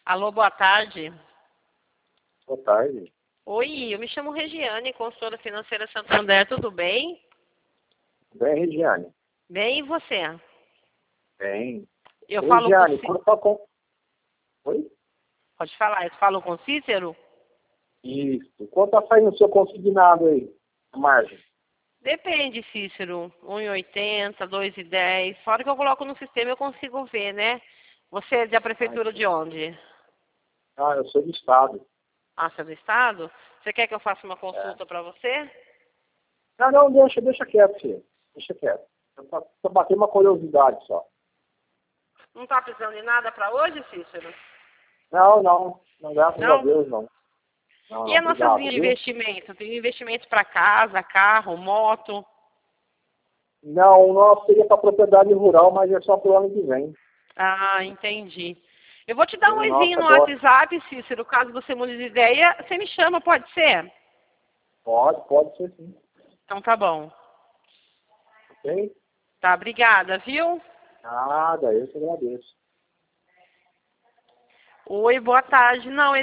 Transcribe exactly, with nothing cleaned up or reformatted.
Alô, boa tarde. Boa tarde. Oi, eu me chamo Regiane, consultora financeira Santander, tudo bem? Bem, Regiane. Bem, e você? Bem. Eu falo Regiane, com... Cí- quanto tá com... Oi? Pode falar, eu falo com Cícero? Isso. Quanto tá saindo o seu consignado aí? A margem? Depende, Cícero. um e oitenta, dois e dez. Fora que eu coloco no sistema eu consigo ver, né? Você é da Ai, prefeitura de onde? ah, eu sou do estado. Ah, você é do estado? Você quer que eu faça uma É. consulta para você? Não, não, deixa, deixa quieto, filho. Deixa quieto. Eu só, só batei uma curiosidade só. Não está precisando de nada para hoje, Cícero? Não, não. Não, graças a Não? Deus, não. Não, E não, as nossas obrigado, linhas de viu? investimento? Tem investimentos para casa, carro, moto? Não, o nosso seria para propriedade rural, mas é só pro ano que vem. Ah, entendi. Eu vou te dar um O oizinho nosso no agora. WhatsApp, Cícero. Caso você mude de ideia, você me chama, pode ser? Pode, pode ser sim. Então tá bom. Ok? Tá, obrigada, viu? Nada, eu que agradeço. Oi, boa tarde. Não,